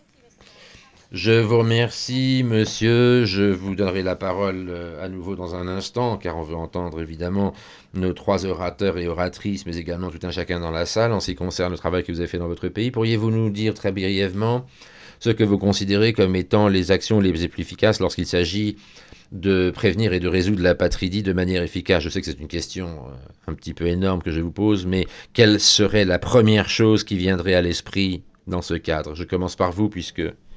Je vous remercie, monsieur. Je vous donnerai la parole à nouveau dans un instant, car on veut entendre évidemment nos trois orateurs et oratrices, mais également tout un chacun dans la salle en ce qui concerne le travail que vous avez fait dans votre pays. Pourriez-vous nous dire très brièvement ce que vous considérez comme étant les actions les plus efficaces lorsqu'il s'agit de prévenir et de résoudre l'apatridie de manière efficace? Je sais que c'est une question un petit peu énorme que je vous pose, mais quelle serait la première chose qui viendrait à l'esprit dans ce cadre? Je commence par vous, puisque